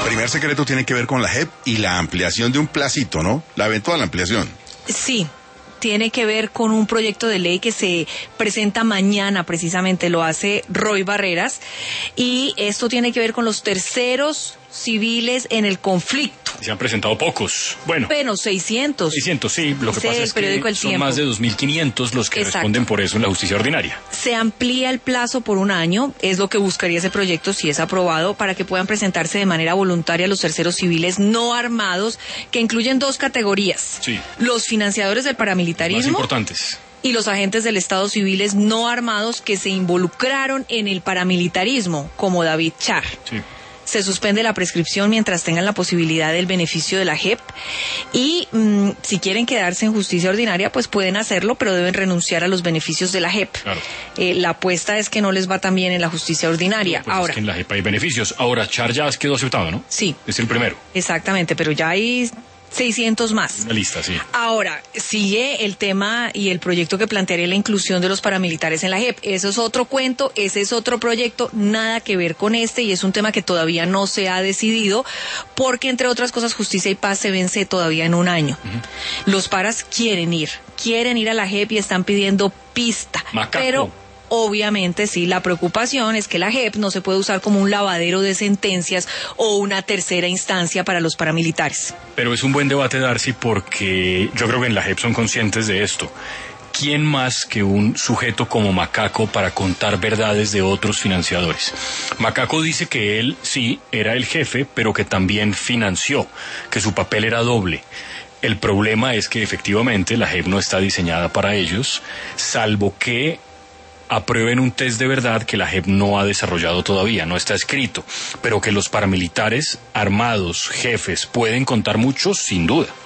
primer secreto tiene que ver con la JEP y la ampliación de un placito, ¿no? La eventual ampliación. Sí. Tiene que ver con un proyecto de ley que se presenta mañana, precisamente lo hace Roy Barreras, y esto tiene que ver con los terceros civiles en el conflicto. Se han presentado pocos. Bueno, 600. 600, sí. Lo que pasa es que son más de 2.500 los que responden por eso en la justicia ordinaria. Se amplía el plazo por un año, es lo que buscaría ese proyecto si es aprobado, para que puedan presentarse de manera voluntaria los terceros civiles no armados, que incluyen 2 categorías. Sí. Los financiadores del paramilitarismo. Más importantes. Y los agentes del Estado civiles no armados que se involucraron en el paramilitarismo, como David Char. Sí. Se suspende la prescripción mientras tengan la posibilidad del beneficio de la JEP y si quieren quedarse en justicia ordinaria pues pueden hacerlo, pero deben renunciar a los beneficios de la JEP. Claro. La apuesta es que no les va tan bien en la justicia ordinaria. Pues ahora, es que en la JEP hay beneficios. Ahora, Char ya quedó aceptado, ¿no? Sí. Es el primero. Exactamente, pero ya hay 600 más. Una lista, sí. Ahora, sigue el tema y el proyecto que plantearía la inclusión de los paramilitares en la JEP. Eso es otro cuento, ese es otro proyecto, nada que ver con este, y es un tema que todavía no se ha decidido, porque entre otras cosas Justicia y Paz se vence todavía en un año. Los paras quieren ir a la JEP y están pidiendo pista. Macaco. Pero obviamente sí, la preocupación es que la JEP no se puede usar como un lavadero de sentencias o una tercera instancia para los paramilitares. Pero es un buen debate, Darcy, porque yo creo que en la JEP son conscientes de esto. ¿Quién más que un sujeto como Macaco para contar verdades de otros financiadores? Macaco dice que él sí era el jefe, pero que también financió, que su papel era doble. El problema es que efectivamente la JEP no está diseñada para ellos, salvo que aprueben un test de verdad que la JEP no ha desarrollado todavía, no está escrito, pero que los paramilitares armados, jefes, pueden contar mucho, sin duda.